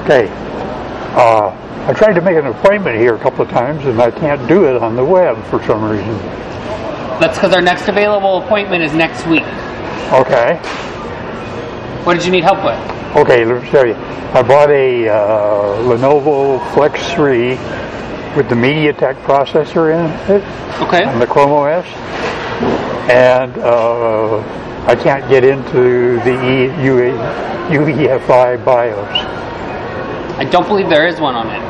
Okay. I tried to make an appointment here a couple of times, and I can't do it on the web for some reason. That's because our next available appointment is next week. Okay. What did you need help with? Okay, let me tell you. I bought a Lenovo Flex 3 with the MediaTek processor in it. Okay. On the Chrome OS. And I can't get into the UEFI BIOS. I don't believe there is one on it.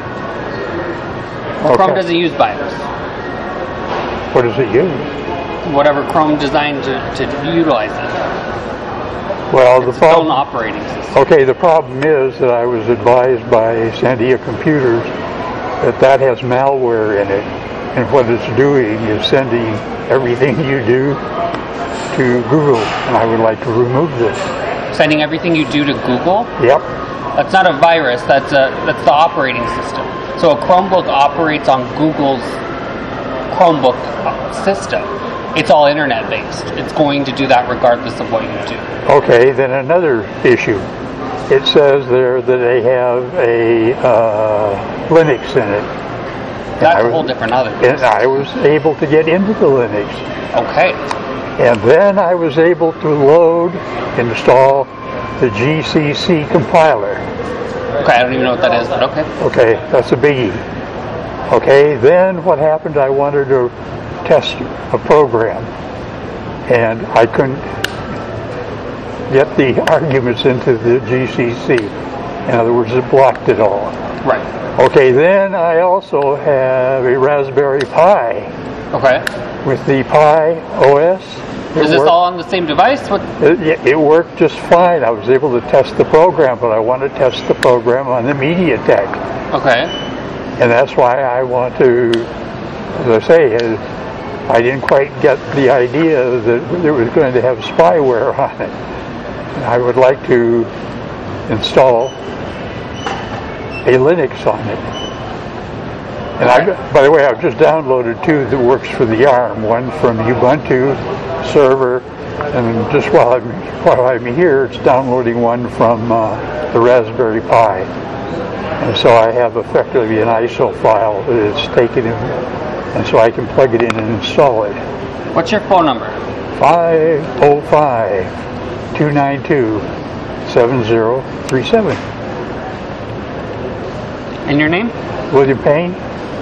Okay. Chrome doesn't use BIOS. What does it use? Whatever Chrome designed to utilize it. Well, it's its own operating system. Okay, the problem is that I was advised by Sandia Computers that has malware in it, and what it's doing is sending everything you do to Google, and I would like to remove this. Sending everything you do to Google? Yep. That's not a virus. That's the operating system. So a Chromebook operates on Google's Chromebook system. It's all internet-based. It's going to do that regardless of what you do. Okay, then another issue. It says there that they have a Linux in it. That's a whole different other thing. And I was able to get into the Linux. Okay. And then I was able to install the GCC compiler. Okay, I don't even know what that is, but okay. Okay, that's a biggie. Okay, then what happened, I wanted to test a program, and I couldn't get the arguments into the GCC. In other words, it blocked it all. Right. Okay, then I also have a Raspberry Pi. Okay. With the Pi OS. Is this all on the same device? It worked just fine. I was able to test the program, but I want to test the program on the MediaTek. Okay. And that's why I want to, as I say, I didn't quite get the idea that it was going to have spyware on it. I would like to install a Linux on it. And by the way, I've just downloaded two that works for the ARM. One from Ubuntu server, and just while I'm here, it's downloading one from the Raspberry Pi. And so I have effectively an ISO file that it's taken in, and so I can plug it in and install it. What's your phone number? 505-292-7037. And your name? William Payne.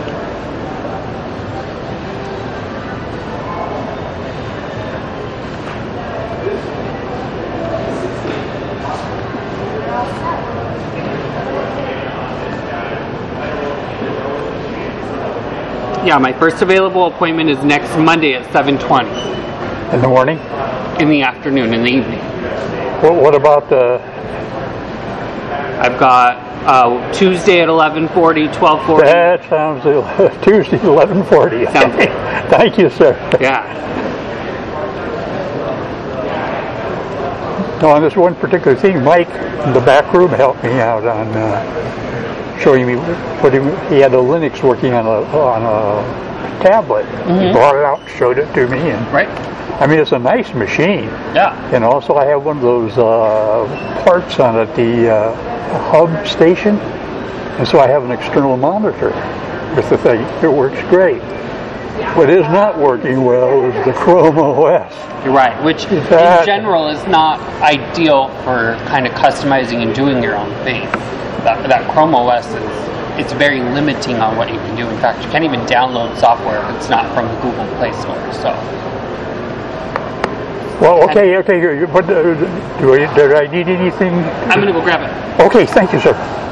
Yeah, my first available appointment is next Monday at 7:20. In the morning? In the afternoon, in the evening. What about the... I've got Tuesday at 11:40, 12:40. That sounds... Tuesday, 11:40. Sounds good. Thank you, sir. Yeah. No, on this one particular thing, Mike in the back room helped me out on showing me he had a Linux working on a tablet. Mm-hmm. He brought it out, showed it to me, and right. I mean, it's a nice machine. Yeah. And also, I have one of those parts on it, the hub station, and so I have an external monitor with the thing. It works great. What is not working well is the Chrome OS. You're right, which in general is not ideal for kind of customizing and doing your own thing. That Chrome OS it's very limiting on what you can do. In fact, you can't even download software if it's not from the Google Play Store. So. Well, okay. But did I need anything? I'm going to go grab it. Okay, thank you, sir.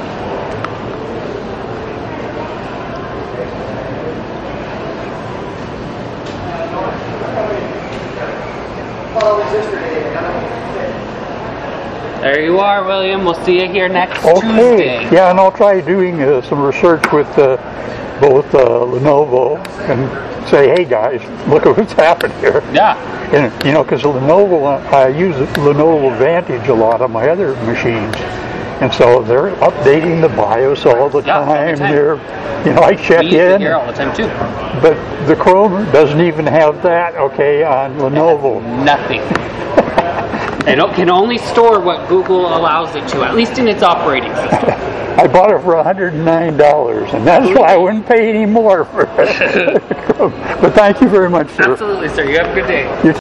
There you are, William. We'll see you here next Tuesday. Yeah, and I'll try doing some research with both Lenovo and say, hey guys, look at what's happened here. Yeah. And because Lenovo, I use Lenovo Vantage a lot on my other machines, and so they're updating the BIOS all the time. They're, I check in. Here all the time too. But the Chrome doesn't even have that. Okay, on Lenovo. Nothing. It can only store what Google allows it to, at least in its operating system. I bought it for $109, and that's why I wouldn't pay any more for it. But thank you very much, sir. Absolutely, sir. You have a good day. You